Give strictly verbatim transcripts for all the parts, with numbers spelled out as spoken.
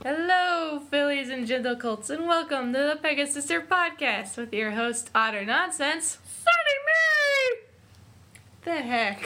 Hello, Phillies and Gentle Colts, and welcome to the Pegasister Podcast with your host, Otter Nonsense, Sunny Me! The heck?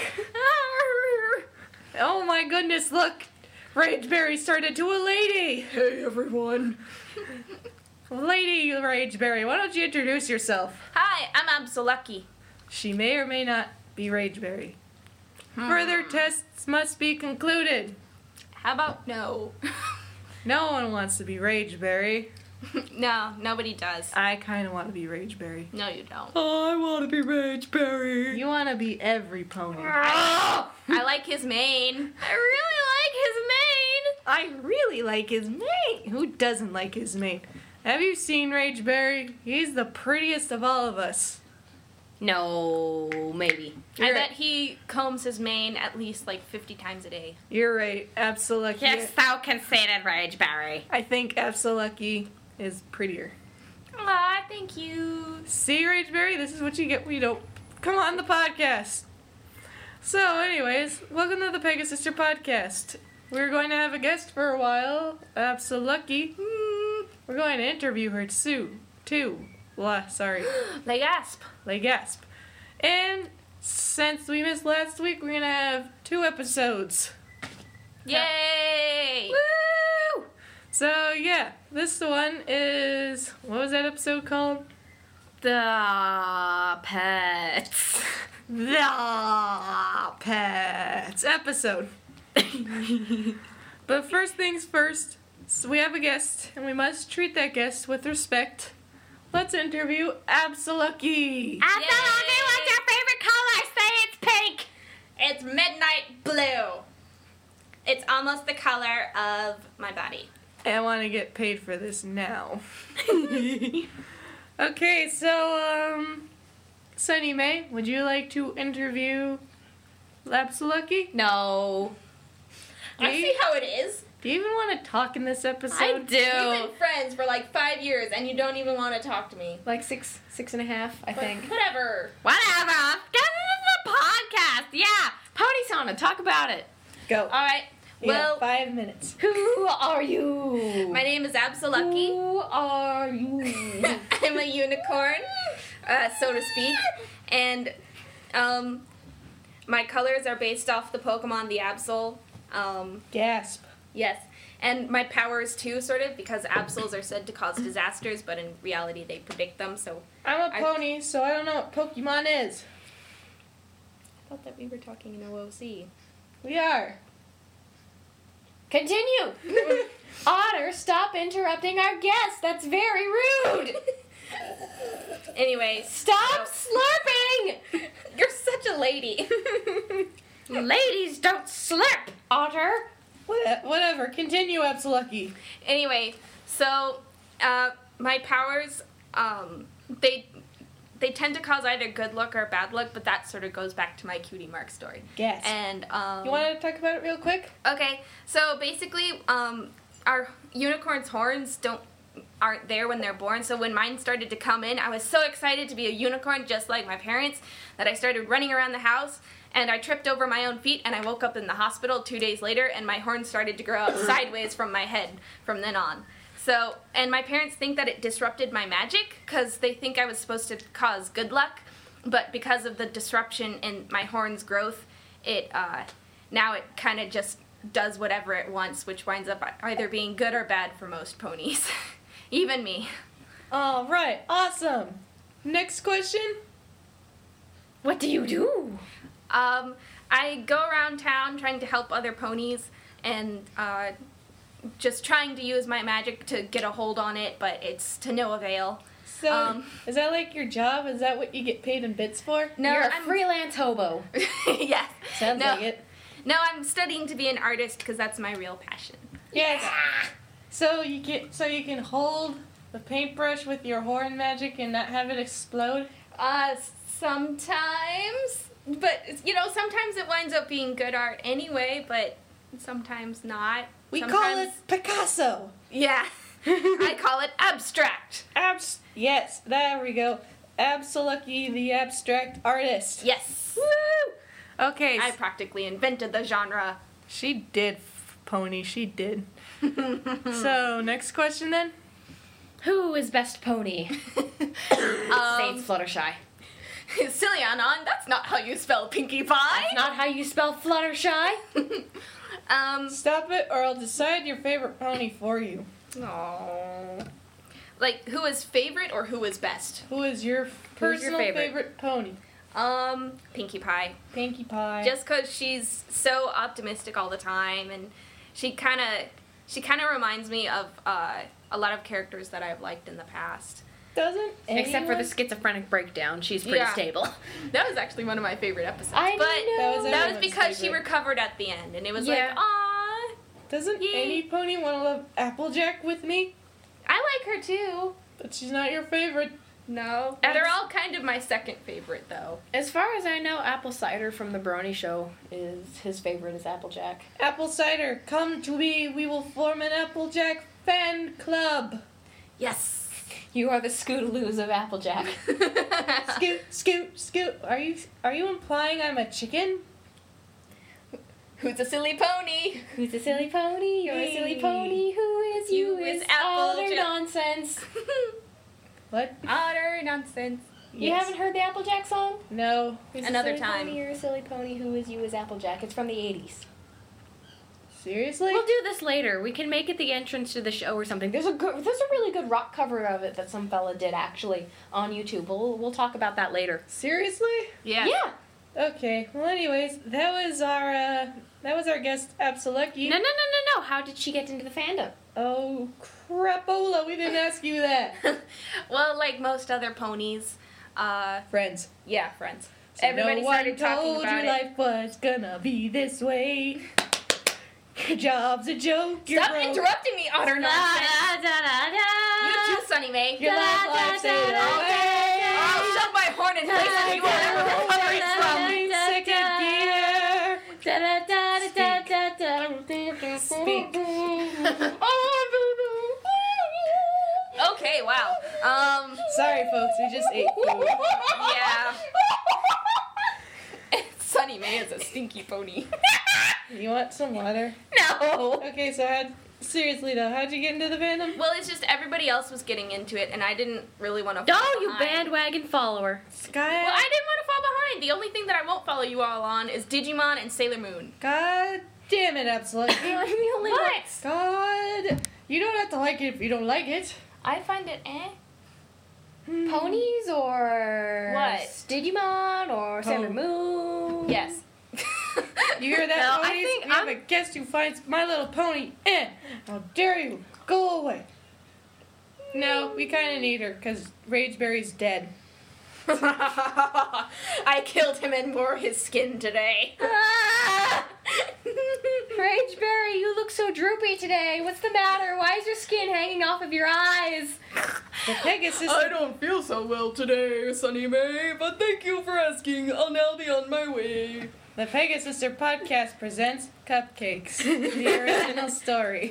Oh my goodness, look! Rageberry started to a lady! Hey everyone! Lady Rageberry, why don't you introduce yourself? Hi, I'm Absolucky. She may or may not be Rageberry. Hmm. Further tests must be concluded. How about no? No one wants to be Rageberry. No, nobody does. I kind of want to be Rageberry. No, you don't. I want to be Rageberry. You want to be every pony. I like his mane. I really like his mane. I really like his mane. Who doesn't like his mane? Have you seen Rageberry? He's the prettiest of all of us. No, maybe. You're I right. bet he combs his mane at least like fifty times a day. You're right. Absolucky. Yes, thou conceited Rageberry. I think Absolucky is prettier. Aw, thank you. See, Rageberry? This is what you get when you don't come on the podcast. So, anyways, welcome to the Pegasister Podcast. We're going to have a guest for a while, Absolucky. Hmm. We're going to interview her too. Too. La, sorry. They gasp. Like gasp. And since we missed last week, we're going to have two episodes. Yay! Woo! So, yeah, this one is, what was that episode called? The pets. The Pets episode. But first things first, so we have a guest, and we must treat that guest with respect. Let's interview Absolucky. Absolucky, what's your favorite color? Say it's pink. It's midnight blue. It's almost the color of my body. I want to get paid for this now. Okay, so, um, Sunny May, would you like to interview Absolucky? No. I see how it is. Do you even want to talk in this episode? I We've do. been friends for like five years, and you don't even want to talk to me. Like six, six and a half, I But think. whatever. Whatever. This is a podcast. Yeah. Pony sauna. Talk about it. Go. All right. You Well, got five minutes. Who are you? my name is Absolucky. Who are you? I'm a unicorn, uh, so to speak, and um, my colors are based off the Pokemon the Absol. Um, Gasp. yes, and my powers too, sort of, because Absols are said to cause disasters, but in reality they predict them. So I'm a I- pony, so I don't know what Pokemon is. I thought that we were talking in O O C. We are. Continue. Otter, stop interrupting our guest. That's very rude. Anyway, Stop so- slurping. You're such a lady. Ladies don't slurp. Otter. What, whatever. Continue, Absolucky. Anyway, so uh, my powers, um, they they tend to cause either good luck or bad luck, but that sort of goes back to my cutie mark story. Gasp. And um, You want to talk about it real quick? okay, so basically, um, our unicorn's horns don't aren't there when they're born. So when mine started to come in, I was so excited to be a unicorn, just like my parents, that I started running around the house. And I tripped over my own feet, and I woke up in the hospital two days later, and my horns started to grow out sideways from my head from then on. So, and my parents think that it disrupted my magic, because they think I was supposed to cause good luck, but because of the disruption in my horns' growth, it, uh, now it kind of just does whatever it wants, which winds up either being good or bad for most ponies. Even me. All right. Awesome. Next question. What do you do? Um, I go around town trying to help other ponies and uh, just trying to use my magic to get a hold on it, but it's to no avail. So, Um, is that like your job? Is that what you get paid in bits for? No, You're a I'm freelance hobo. yes. Sounds no, like it. No, I'm studying to be an artist because that's my real passion. Yes. So you can so you can hold the paintbrush with your horn magic and not have it explode? Uh, sometimes, but you know, sometimes it winds up being good art anyway, but sometimes not. We sometimes, call it Picasso. Yeah. I call it abstract. Abs. Yes, there we go. Absolucky, the abstract artist. Yes. Woo! Okay. I practically invented the genre. She did, Pony. She did. So, next question then. Who is best pony? Um, Say it's Fluttershy. Silly Anon, that's not how you spell Pinkie Pie. That's not how you spell Fluttershy. um, Stop it, or I'll decide your favorite pony for you. no. Like, who is favorite or who is best? Who is your your personal favorite? favorite pony? Um, Pinkie Pie. Pinkie Pie. Just because she's so optimistic all the time, and she kind of, she kind of reminds me of uh, a lot of characters that I've liked in the past. Doesn't Except for the anyone- schizophrenic breakdown. She's pretty Yeah. stable. That was actually one of my favorite episodes. I but know. That was that was everyone's because she favorite. recovered at the end, and it was Yeah. like, aww. Doesn't Yay. any pony want to love Applejack with me? I like her too. But she's not your favorite. No. That's- They're all kind of my second favorite, though. As far as I know, Apple Cider from the Brony Show is his favorite is Applejack. Apple Cider, come to me. We will form an Applejack fan club. Yes. You are the Scootaloos of Applejack. Scoot, scoot, scoot. Are you are you implying I'm a chicken? Who's a silly pony? Who's a silly pony? You're a silly Hey. pony. Who is you? You is is utter Applejack. nonsense. What? Utter nonsense. You Yes. haven't heard the Applejack song? No. Who's Another a silly time. Pony, you're a silly pony. Who is you is Applejack. It's from the eighties. Seriously? We'll do this later. We can make it the entrance to the show or something. There's a good, there's a really good rock cover of it that some fella did actually on YouTube. We'll we'll talk about that later. Seriously? Yeah. Yeah. Okay. Well, anyways, that was our uh, that was our guest Absolucky. No, no, no, no, no. How did she get into the fandom? Oh crapola! We didn't ask you that. Well, like most other ponies, uh, Friends. yeah, friends. So Everybody no one started talking told about you it. life was gonna be this way. Your job's a joke. You're Stop broke. interrupting me, utter nonsense. You too, Sunny May. Your life life said away. I'll shove my horn in place and you won't ever recover it from. Speak. Okay, wow. Um, Sorry, folks. We just ate food. yeah. Sunny May is a stinky pony. You want some water? No. Okay, so how, seriously though, how'd you get into the fandom? Well, it's just everybody else was getting into it, and I didn't really want to. Oh, you bandwagon follower. Sky. Well, I didn't want to fall behind. The only thing that I won't follow you all on is Digimon and Sailor Moon. God damn it, Absolutely. I'm the only one. God. You don't have to like it if you don't like it. I find it eh. Hmm. Ponies or What? Digimon or Sailor Oh. Moon? Yes. You hear that, No, I ponies? think we have I'm- a guest who finds My Little Pony. Eh. How dare you? Go away. No, we kind of need her because Rageberry's dead. I killed him and wore his skin today. Rageberry, you look so droopy today. What's the matter? Why is your skin hanging off of your eyes? The Pegasus. I don't feel so well today, Sunny May, but thank you for asking. I'll now be on my way. The Pegasus podcast presents Cupcakes, the original story.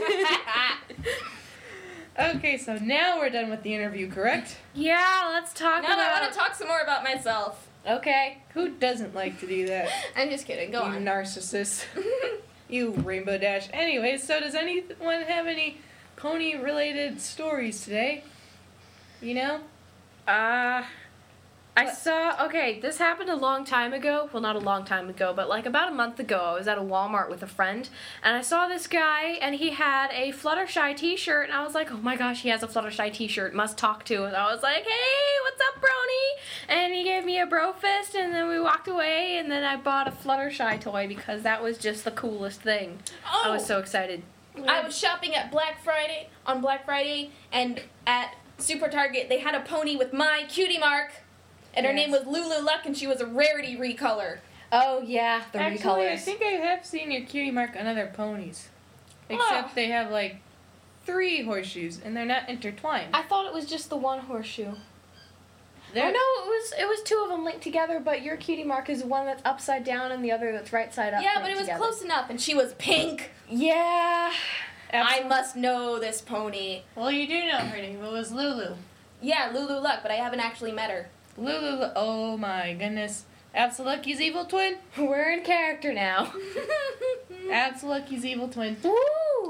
Okay, so now we're done with the interview, correct? Yeah, let's talk Now I about. want to talk some more about myself. Okay. Who doesn't like to do that? I'm just kidding. Go you on. narcissist. You Rainbow Dash. Anyways, so does anyone have any pony-related stories today? You know? Uh, I What? saw. Okay, this happened a long time ago. Well, not a long time ago, but like about a month ago. I was at a Walmart with a friend, and I saw this guy, and he had a Fluttershy T-shirt, and I was like, "Oh my gosh, he has a Fluttershy T-shirt. Must talk to." And I was like, "Hey, what's up, Brony?" And he gave me a bro fist, and then we walked away, and then I bought a Fluttershy toy because that was just the coolest thing. I was so excited. I was shopping at Black Friday on Black Friday, and at Super Target they had a pony with my cutie mark, and her Yes. name was Lulu Luck, and she was a rarity recolor. Oh yeah, the Actually, I recolors. think I have seen your cutie mark on other ponies. Except Oh. they have, like, three horseshoes, and they're not intertwined. I thought it was just the one horseshoe. They're- Oh no, it was it was two of them linked together, but your cutie mark is one that's upside down and the other that's right side up. Yeah, but linked it was together. close enough, and she was pink. Yeah. I Absol- must know this pony. Well, you do know her name. It was Lulu. Yeah, Lulu Luck, but I haven't actually met her. Lulu, oh my goodness. Absolucky's evil twin? We're in character now. Absolucky's evil twin. Woo!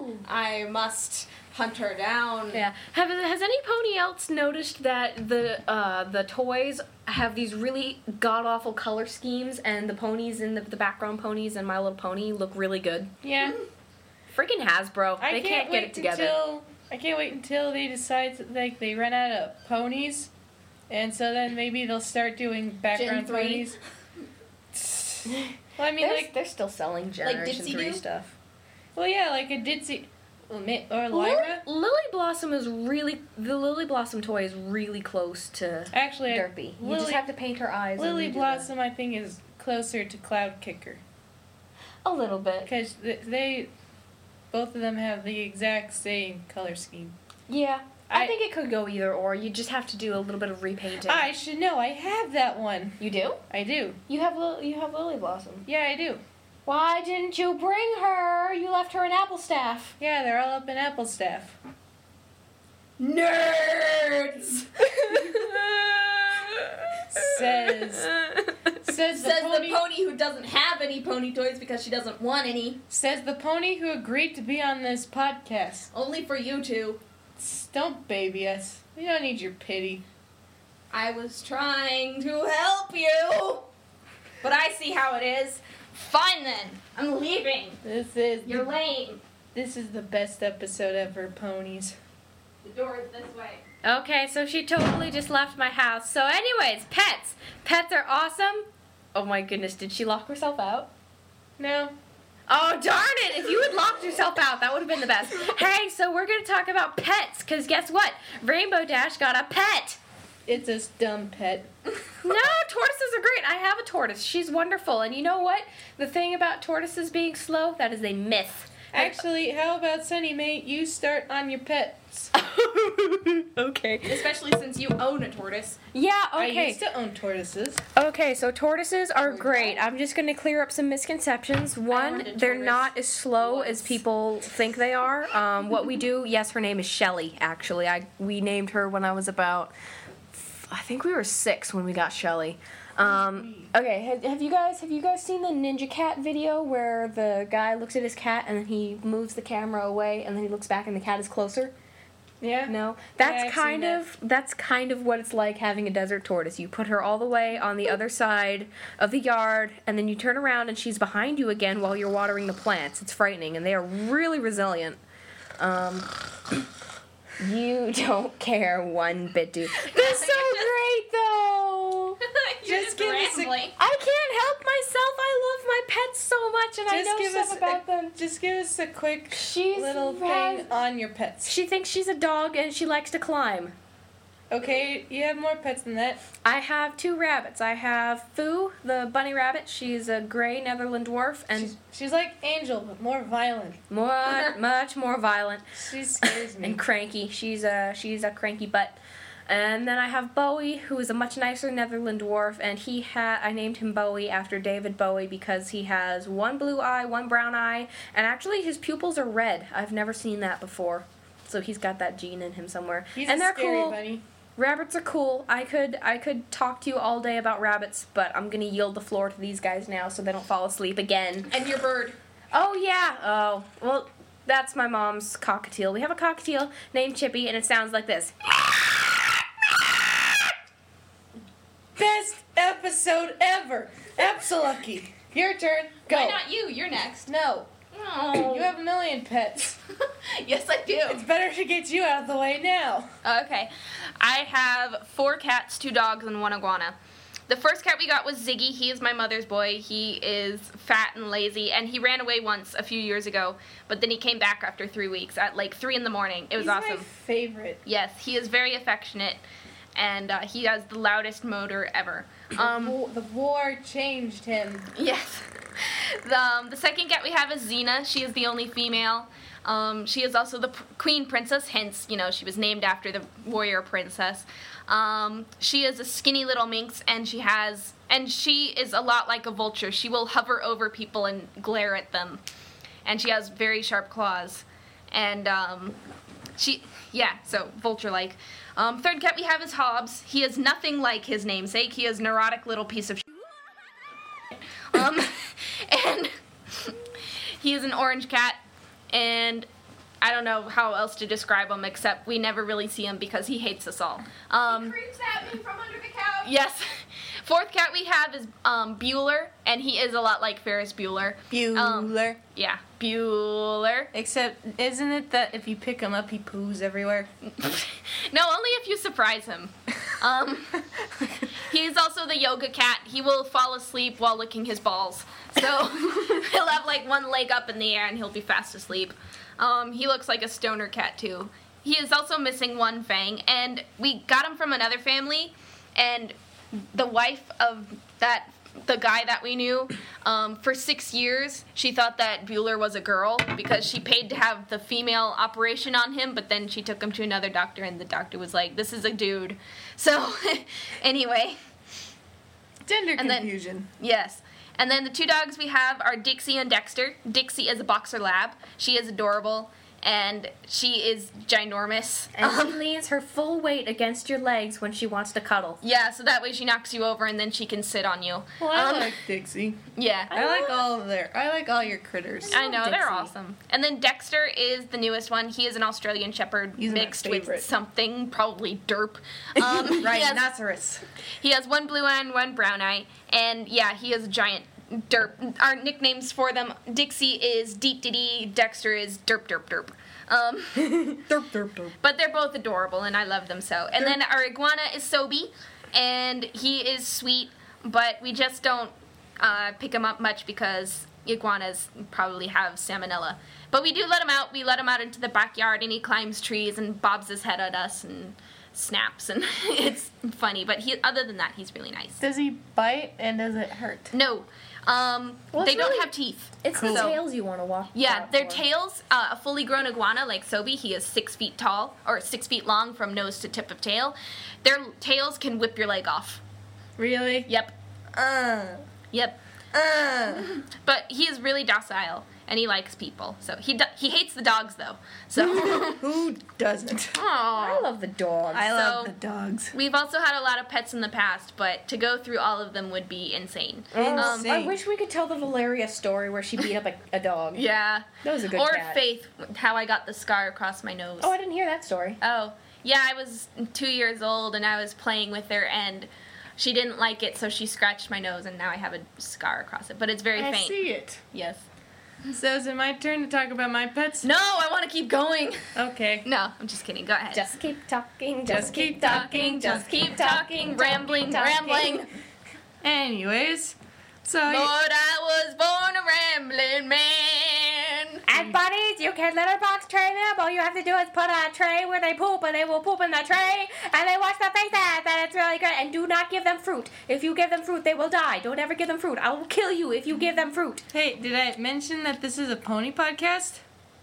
Oh! I must hunt her down. Yeah. Have, has any pony else noticed that the uh, the toys have these really god awful color schemes, and the ponies in the, the background ponies and My Little Pony look really good? Yeah. Freaking Hasbro, I they can't, can't, wait get it together. Until, I can't wait until they decide that, like they run out of ponies, and so then maybe they'll start doing background three. ponies. Well, I mean, they're, like, they're still selling Generation Dipsy three Do? stuff. well, yeah, like a Ditzy or Mi- or Lily, Lyra. Lily Blossom is really the Lily Blossom toy is really close to Actually, I- Derpy. You Lily- just have to paint her eyes. and Lily redo Blossom, I think, is closer to Cloud Kicker that. A little bit. because they, both of them have the exact same color scheme. Yeah. I, I- think it could go either or. You just have to do a little bit of repainting. I should know. I have that one. You do? I do. You have Lil- you have Lily Blossom. Yeah, I do. Why didn't you bring her? You left her in Applestaff. Yeah, they're all up in Applestaff. Nerds! Says says the Says pony the pony who doesn't have any pony toys because she doesn't want any. says the pony who agreed to be on this podcast. Only for you two. Don't baby us. We don't need your pity. I was trying to help you. But I see how it is. Fine then. I'm leaving. This is You're the, lame. this is the best episode ever, ponies. The door is this way. Okay, so she totally just left my house. So anyways, pets. Pets are awesome. Oh my goodness, did she lock herself out? No. Oh, darn it! If you had locked yourself out, that would have been the best. Hey, so we're going to talk about pets, because guess what? Rainbow Dash got a pet. It's a dumb pet. No, tortoises are great. I have a tortoise. She's wonderful. And you know what? The thing about tortoises being slow, that is a myth. Actually, how about Sunny Mate? You start on your pets. Okay. Especially since you own a tortoise. Yeah, I okay. used to own tortoises. Okay, so tortoises are great. I'm just going to clear up some misconceptions. One, owned a they're tortoise not as slow once. as people think they are. Um, what we do, yes, her name is Shelly, actually. I We named her when I was about, I think we were six when we got Shelly. Um, okay, have, have you guys have you guys seen the Ninja Cat video where the guy looks at his cat and then he moves the camera away and then he looks back and the cat is closer? Yeah. No, that's I've kind seen that. of that's kind of what it's like having a desert tortoise. You put her all the way on the other side of the yard, and then you turn around and she's behind you again while you're watering the plants. It's frightening, and they are really resilient. Um, you don't care one bit, dude. They're so great, though. You're Just just give us a- rambling. I can't help myself. I love my pets so much, and I Just know give stuff us about a, them. Just give us a quick She's little ras- thing on your pets. She thinks she's a dog, and she likes to climb. Okay, you have more pets than that. I have two rabbits. I have Foo, the bunny rabbit. She's a gray Netherland dwarf, and She's, she's like Angel, but more violent. more, much more violent She scares me. and cranky. She's a she's a cranky butt. And then I have Bowie, who is a much nicer Netherland dwarf, and he ha I named him Bowie after David Bowie because he has one blue eye, one brown eye, and actually his pupils are red. I've never seen that before. So he's got that gene in him somewhere. He's and a they're scary cool. bunny. Rabbits are cool. I could I could talk to you all day about rabbits, but I'm gonna yield the floor to these guys now so they don't fall asleep again. And your bird. Oh yeah. Oh well, that's my mom's cockatiel. We have a cockatiel named Chippy, and it sounds like this. Best episode ever. Absolucky. Your turn. Go. Why not you? You're next. No. Oh. You have a million pets. Yes, I do. It's better to get you out of the way now. Okay. I have four cats, two dogs, and one iguana. The first cat we got was Ziggy. He is my mother's boy. He is fat and lazy, and he ran away once a few years ago, but then he came back after three weeks at like three in the morning. It was He's awesome. my favorite. Yes, he is very affectionate, and uh, he has the loudest motor ever. Um, Um, the war changed him. yes. The, um, the second cat we have is Xena. She is the only female. Um, she is also the p- queen princess, hence, you know, she was named after the warrior princess. Um, she is a skinny little minx, and she has, and she is a lot like a vulture. She will hover over people and glare at them, and she has very sharp claws. And um, she, yeah, so vulture-like. Um, third cat we have is Hobbs. He is nothing like his namesake. He is a neurotic little piece of shit. Um, and he is an orange cat, and I don't know how else to describe him except we never really see him because he hates us all. Um, Creeps at me from under the couch. yes. Fourth cat we have is um, Bueller, and he is a lot like Ferris Bueller. Bueller. Um, yeah, Bueller. Except, isn't it that if you pick him up, he poos everywhere? No, only if you surprise him. Um, he's also the yoga cat. He will fall asleep while licking his balls. So he'll have like one leg up in the air and he'll be fast asleep. Um, he looks like a stoner cat too. He is also missing one fang, and we got him from another family, and the wife of that the guy that we knew, um, for six years, she thought that Bueller was a girl because she paid to have the female operation on him, but then she took him to another doctor, and the doctor was like, this is a dude. So, anyway. Gender And then- confusion. Yes. And then the two dogs we have are Dixie and Dexter. Dixie is a boxer lab. She is adorable, and she is ginormous. And Um, she leans her full weight against your legs when she wants to cuddle. yeah, so that way she knocks you over, and then she can sit on you. Well, I Um, like Dixie. Yeah. I like all of their. I like all your critters. I know, they're Dixie. awesome. And then Dexter is the newest one. He is an Australian Shepherd He's my mixed with favorite. something, something, probably derp. Um, he, has, Rhinoceros. he has one blue eye and one brown eye. And yeah, he is a giant derp. Our nicknames for them, Dixie is Deep Diddy, Dexter is Derp Derp Derp. Um, Derp, derp, derp. but they're both adorable, and I love them so. And then our iguana is Sobe, and he is sweet, but we just don't uh, pick him up much because iguanas probably have salmonella. But we do let him out. We let him out into the backyard, and he climbs trees and bobs his head at us and snaps, and it's funny. But he, other than that, he's really nice. Does he bite and does it hurt? No, um, Well, they it's don't really- have teeth. It's the So- tails you want to walk. Yeah, out their for. tails, uh, a fully grown iguana like Sobe, he is six feet tall, or six feet long from nose to tip of tail. Their tails can whip your leg off. Really? Yep, Uh. yep. Uh. But he is really docile, and he likes people. So he do- he hates the dogs, though. So, Who doesn't? I Aww. love the dogs. I love So- the dogs. We've also had a lot of pets in the past, but to go through all of them would be insane. Um, Insane. I wish we could tell the Valeria story where she beat up a, a dog. Yeah. That was a good Or cat. Faith, how I got the scar across my nose. Oh, I didn't hear that story. Oh, yeah, I was two years old and I was playing with her and she didn't like it, so she scratched my nose and now I have a scar across it. But it's very I faint. see it. Yes. So is it my turn to talk about my pets? No, I want to keep going. Okay. No, I'm just kidding. Go ahead. Just keep talking. Just keep talking, just keep talking, rambling, rambling. Anyways, so Lord, I was born a rambling man. And buddies, you can letterbox train them. All you have to do is put a tray where they poop, and they will poop in the tray, and they watch the faces, and it's really good. And do not give them fruit. If you give them fruit, they will die. Don't ever give them fruit. I will kill you if you give them fruit. hey, did I mention that this is a pony podcast?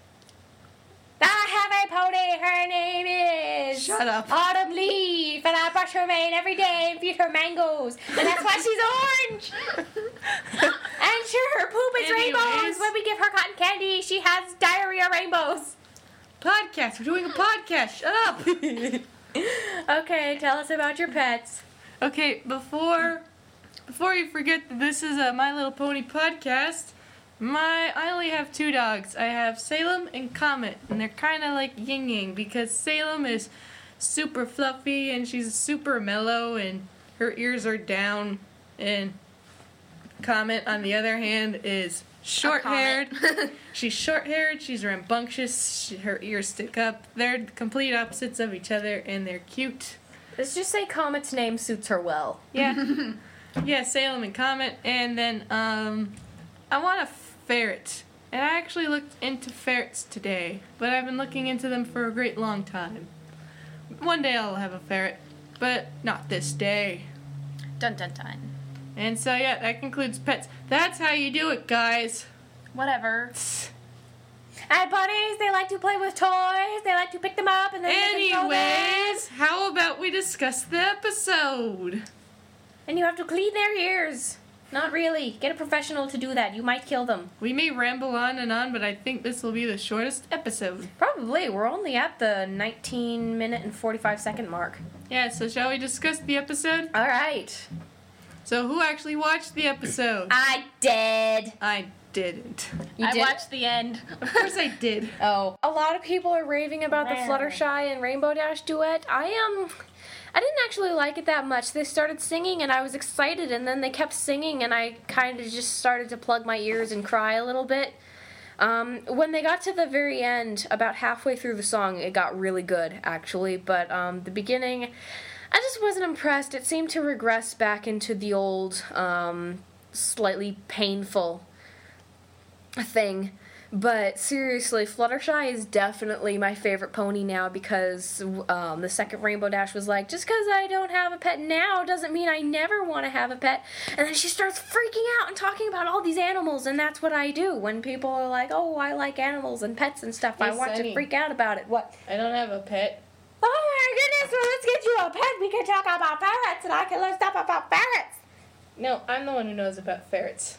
I have a pony. Her name is Shut up. Autumn Leaf, and I brush her mane every day and feed her mangoes, and that's why she's orange. And sure, her poop is Anyways. rainbows. When we give her cotton candy, she has diarrhea rainbows. Podcast. We're doing a podcast. Shut up. Okay, tell us about your pets. Okay, before before you forget that this is a My Little Pony podcast, my I only have two dogs. I have Salem and Comet, and they're kind of like yin yang because Salem is super fluffy and she's super mellow and her ears are down, and Comet on the other hand is short-haired. She's short-haired, she's rambunctious, she, her ears stick up. They're complete opposites of each other and they're cute. Let's just say Comet's name suits her well. Yeah. Yeah, Salem and Comet. And then, um, I want a ferret. And I actually looked into ferrets today, but I've been looking into them for a great long time. One day I'll have a ferret, but not this day. Dun dun dun. And so, yeah, that concludes pets. That's how you do it, guys. Whatever. And buddies, they like to play with toys. They like to pick them up and then they can throw them. Anyways, how about we discuss the episode? And you have to clean their ears. Not really. Get a professional to do that. You might kill them. We may ramble on and on, but I think this will be the shortest episode. Probably. We're only at the nineteen minute and forty-five second mark. Yeah, so shall we discuss the episode? All right. So who actually watched the episode? I did. I didn't. You I did? watched the end. Of course I did. Oh. A lot of people are raving about the Fluttershy and Rainbow Dash duet. I am... Um, I didn't actually like it that much. They started singing and I was excited, and then they kept singing and I kind of just started to plug my ears and cry a little bit. Um, when they got to the very end, about halfway through the song, it got really good, actually. But um, the beginning, I just wasn't impressed. It seemed to regress back into the old, um, slightly painful thing. But seriously, Fluttershy is definitely my favorite pony now because um, the second Rainbow Dash was like, just because I don't have a pet now doesn't mean I never want to have a pet. And then she starts freaking out and talking about all these animals, and that's what I do. When people are like, oh, I like animals and pets and stuff, Hey, I want Sunny. to freak out about it. What? I don't have a pet. Oh my goodness, well, let's get you a pet. We can talk about ferrets, and I can learn stuff about ferrets. No, I'm the one who knows about ferrets.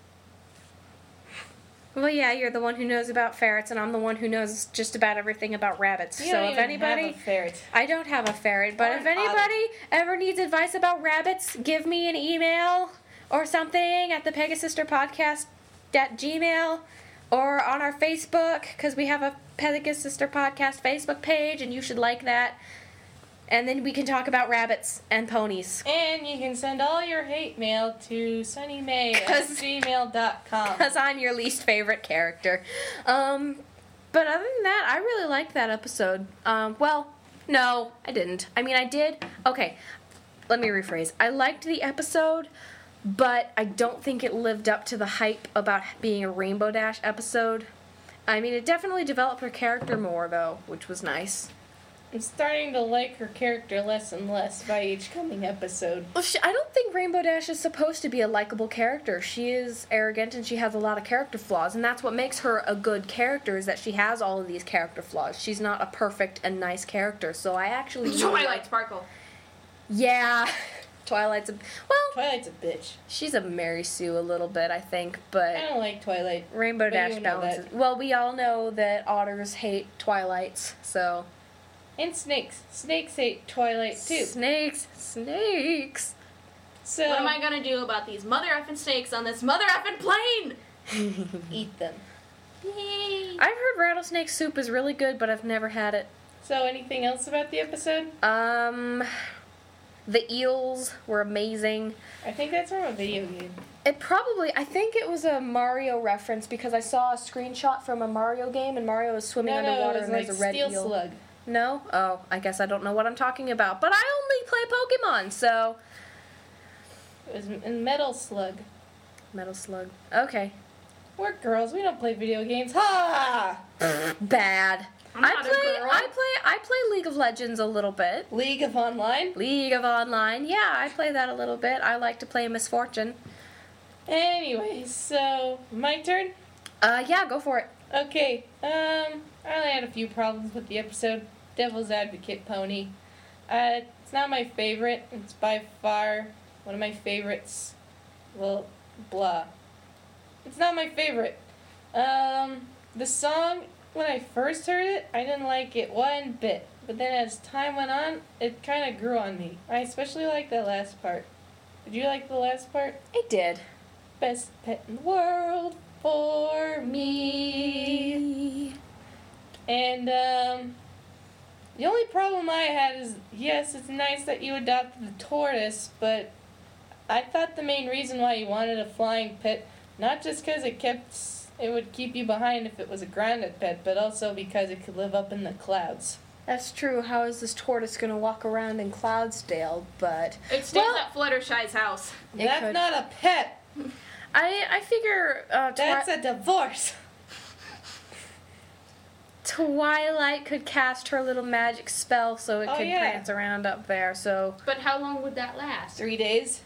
Well, yeah, you're the one who knows about ferrets, and I'm the one who knows just about everything about rabbits. You so don't if even anybody, have a ferret. I don't have a ferret, but Or if an otter. anybody ever needs advice about rabbits, give me an email or something at the Pegasister Podcast at Gmail or on our Facebook, because we have a Pegasister Podcast Facebook page, and you should like that. And then we can talk about rabbits and ponies. And you can send all your hate mail to sunnymay at 'Cause- gmail dot com. Because I'm your least favorite character. Um, but other than that, I really liked that episode. Um, well, no, I didn't. I mean, I did. Okay, let me rephrase. I liked the episode, but I don't think it lived up to the hype about being a Rainbow Dash episode. I mean, it definitely developed her character more, though, which was nice. I'm starting to like her character less and less by each coming episode. Well, she, I don't think Rainbow Dash is supposed to be a likable character. She is arrogant and she has a lot of character flaws, and that's what makes her a good character, is that she has all of these character flaws. She's not a perfect and nice character, so I actually really Twilight like... Sparkle. Yeah. Twilight's a... Well, Twilight's a bitch. she's a Mary Sue a little bit, I think, but... I don't like Twilight. Rainbow But Dash you know balances... that. Well, we all know that otters hate Twilights, so... And snakes. Snakes hate Twilight too. Snakes. Snakes. So What am I gonna do about these mother effing snakes on this mother effing plane? eat them. Yay! I've heard rattlesnake soup is really good, but I've never had it. So anything else about the episode? Um, the eels were amazing. I think that's from a video game. It probably, I think it was a Mario reference because I saw a screenshot from a Mario game and Mario was swimming No, no, underwater it was and like there's a red Steel eel. Slug. No? Oh, I guess I don't know what I'm talking about. But I only play Pokemon, so. It was in Metal Slug. Metal Slug. Okay. We're girls. We don't play video games. Ha! Bad. I'm I not a play girl. I play I play League of Legends a little bit. League of Online. League of Online. Yeah, I play that a little bit. I like to play Miss Fortune. Anyway, so my turn. Uh yeah, go for it. Okay. Um, I only had a few problems with the episode. Devil's Advocate Pony. Uh, it's not my favorite. It's by far one of my favorites. Well, blah. It's not my favorite. Um, the song, when I first heard it, I didn't like it one bit. But then as time went on, it kind of grew on me. I especially like the last part. Did you like the last part? It did. Best pet in the world for me. And, um, the only problem I had is, yes, it's nice that you adopted the tortoise, but I thought the main reason why you wanted a flying pet, not just because it kept, it would keep you behind if it was a grounded pet, but also because it could live up in the clouds. That's true. How is this tortoise gonna walk around in Cloudsdale? But It stays Well- at Fluttershy's house. It That's could. not a pet. I I figure uh, Twi- That's a divorce. Twilight could cast her little magic spell so it Oh, could yeah. prance around up there. So But how long would that last? Three days.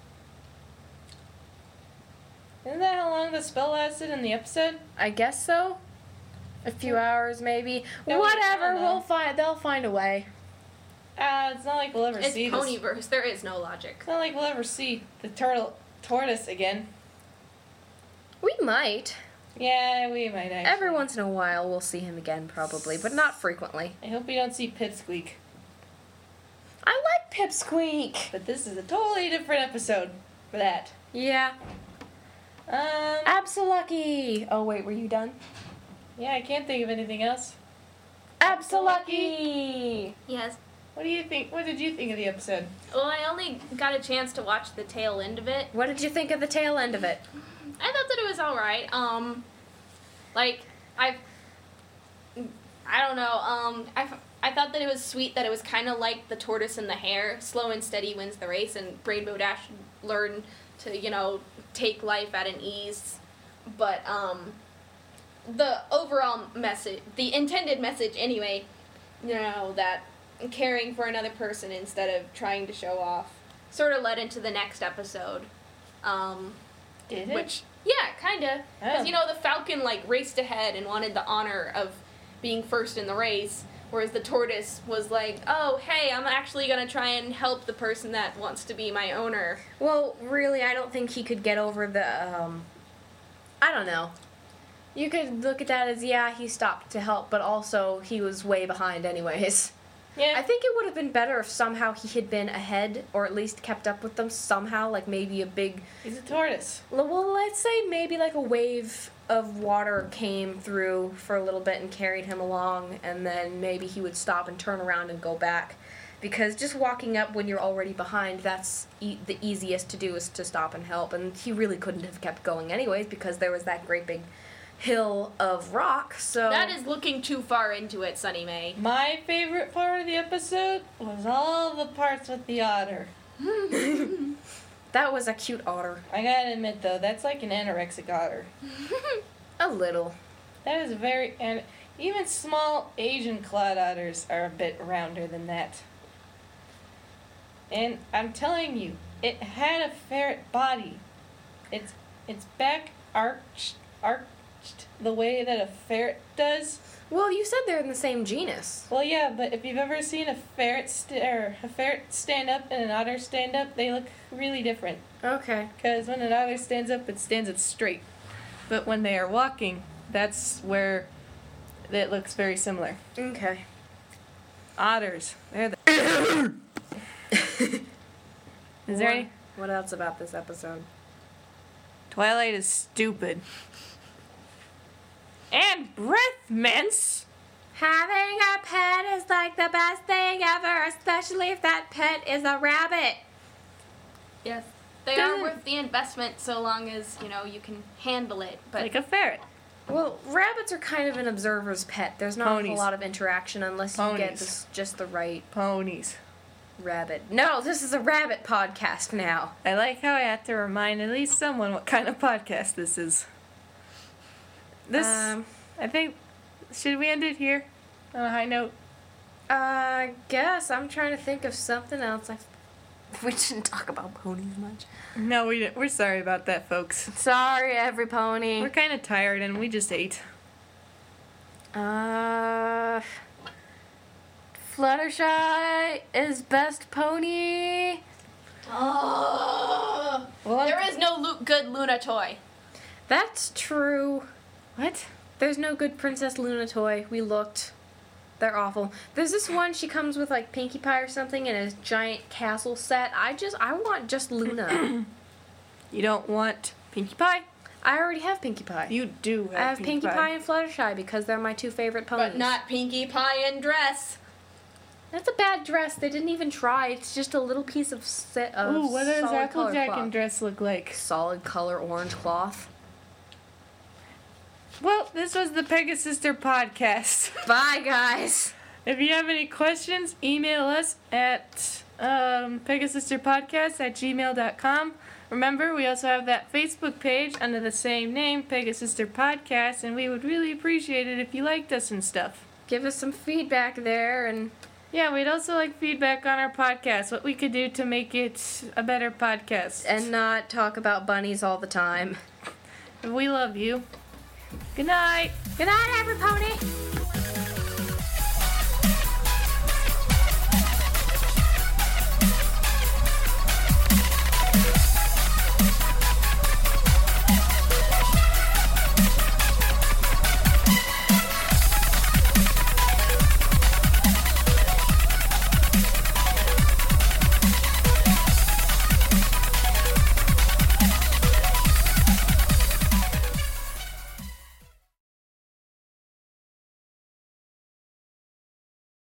Isn't that how long the spell lasted in the episode? I guess so. A few hours maybe. Yeah, we- Whatever. I don't know. We'll find. They'll find a way. Ah, it's not like we'll ever It's see this. Ponyverse. There is no logic. It's not like we'll ever see the turtle tortoise again. We might. Yeah, we might actually. Every once in a while, we'll see him again, probably, but not frequently. I hope we don't see Pipsqueak. I like Pipsqueak. But this is a totally different episode for that. Yeah. Um, Absolucky. Oh wait, were you done? yeah, I can't think of anything else. Absolucky. Yes. What do you think? What did you think of the episode? Well, I only got a chance to watch the tail end of it. What did you think of the tail end of it? I thought that it was all right. Um, like I, I don't know. Um, I, I thought that it was sweet that it was kind of like the tortoise and the hare. Slow and steady wins the race, and Rainbow Dash learned to you know take life at an ease. But um, the overall message, the intended message anyway, you know that caring for another person instead of trying to show off, sort of led into the next episode. Um, Did it? which yeah, kinda. Because Oh. you know the Falcon like raced ahead and wanted the honor of being first in the race, whereas the tortoise was like, "Oh, hey, I'm actually gonna try and help the person that wants to be my owner." Well, really, I don't think he could get over the, um, I don't know. You could look at that as, yeah, he stopped to help, but also he was way behind anyways. Yeah. I think it would have been better if somehow he had been ahead, or at least kept up with them somehow, like maybe a big, He's a tortoise. well, let's say maybe like a wave of water came through for a little bit and carried him along, and then maybe he would stop and turn around and go back. Because just walking up when you're already behind, that's e- the easiest to do, is to stop and help. And he really couldn't have kept going anyways because there was that great big hill of rock, so... That is looking too far into it, Sunny May. My favorite part of the episode was all the parts with the otter. That was a cute otter. I gotta admit though, that's like an anorexic otter. A little. That is very, and even small Asian clawed otters are a bit rounder than that. And I'm telling you, it had a ferret body. Its its back arched, arched the way that a ferret does. Well, you said they're in the same genus. Well, yeah, but if you've ever seen a ferret st- or a ferret stand up and an otter stand up, they look really different. Okay. Because when an otter stands up, it stands up straight. But when they are walking, that's where it looks very similar. Okay. Otters. They're the. Is there any? What else about this episode? Twilight is stupid. And breath mints. Having a pet is like the best thing ever, especially if that pet is a rabbit. Yes. They Doesn't- are worth the investment so long as, you know, you can handle it. But Like a ferret. Well, rabbits are kind of an observer's pet. There's not a Ponies. whole lot of interaction unless you get Ponies. this, just the right Ponies. rabbit. No, this is a rabbit podcast now. I like how I have to remind at least someone what kind of podcast this is. This, Um, I think, should we end it here on a high note? I guess I'm trying to think of something else. I, we shouldn't talk about ponies much. No, we didn't. We're sorry about that, folks. Sorry, every pony. We're kind of tired and we just ate. Uh, Fluttershy is best pony. oh, Well, there is no lu- good Luna toy. That's true. what? There's no good Princess Luna toy. We looked. They're awful. There's this one, she comes with like Pinkie Pie or something in a giant castle set. I just, I want just Luna. You don't want Pinkie Pie? I already have Pinkie Pie. You do have I have Pinkie Pie and Fluttershy because they're my two favorite ponies. But not Pinkie Pie in dress. That's a bad dress. They didn't even try. It's just a little piece of set of Ooh, what does solid color Applejack cloth. and dress look like? Solid color orange cloth. Well, this was the Pegasister podcast. Bye, guys. If you have any questions, email us at um, pegasisterpodcast at gmail dot com. Remember, we also have that Facebook page under the same name, Pegasister Podcast, and we would really appreciate it if you liked us and stuff. Give us some feedback there, and Yeah, we'd also like feedback on our podcast, what we could do to make it a better podcast. and not talk about bunnies all the time. we love you. Good night. Good night, every pony.